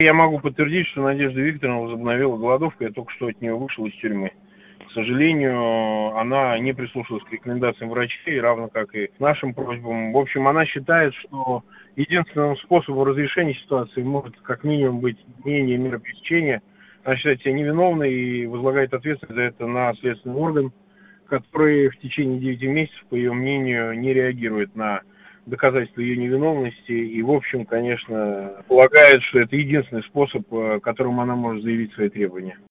Я могу подтвердить, что Надежда Викторовна возобновила голодовку, я только что от нее вышел из тюрьмы. К сожалению, она не прислушалась к рекомендациям врачей, равно как и к нашим просьбам. В общем, она считает, что единственным способом разрешения ситуации может как минимум быть менее меры пресечения. Она считает себя невиновной и возлагает ответственность за это на следственный орган, который в течение 9 месяцев, по ее мнению, не реагирует на доказательства ее невиновности и, в общем, конечно, полагает, что это единственный способ, которым она может заявить свои требования.